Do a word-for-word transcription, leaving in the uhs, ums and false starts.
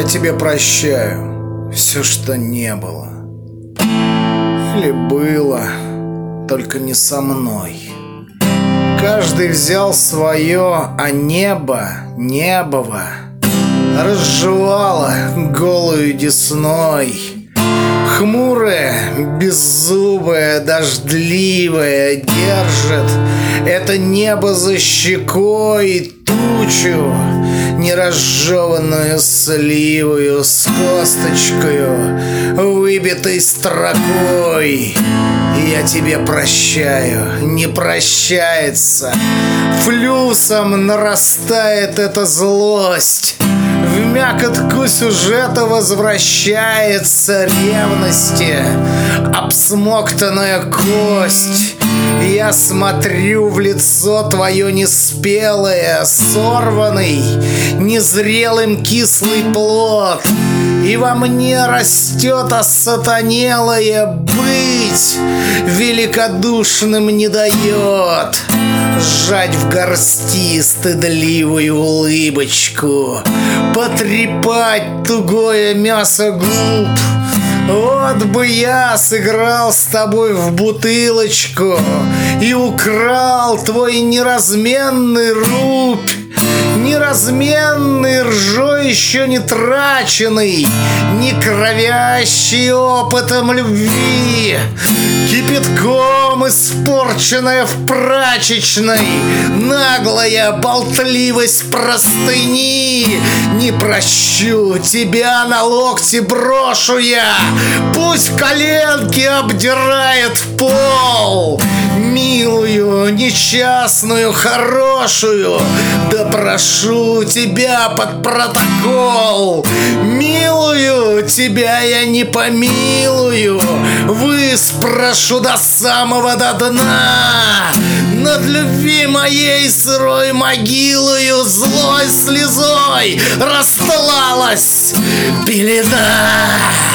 Я тебе прощаю все, что не было. Или было, только не со мной. Каждый взял свое, а небо, небово разжевало голую десной. Хмурое, беззубое, дождливое держит это небо за щекой тучу, неразжеванную сливою с косточкою, выбитой строкой. И я тебе прощаю, не прощается. Флюсом нарастает эта злость. В мякотку сюжета возвращается ревности обсмоктанная кость. Я смотрю в лицо твое неспелое, сорванный, незрелым кислый плод. И во мне растет осатанелое быть, великодушным не дает сжать в горсти стыдливую улыбочку, потрепать тугое мясо губ. Вот бы я сыграл с тобой в бутылочку и украл твой неразменный рубь, неразменный, ржой еще не траченный, не кровящий опытом любви, кипятком испорченная в прачечной, наглая болтливость простыни. Не прощу тебя, на локти брошу я, пусть коленки обдирает пол. Милую, несчастную, хорошую, да прошу тебя под протокол. Милую, тебя я не помилую, выспрошу до самого до дна. Над любви моей сырой могилою злой слезой растлалась пелена.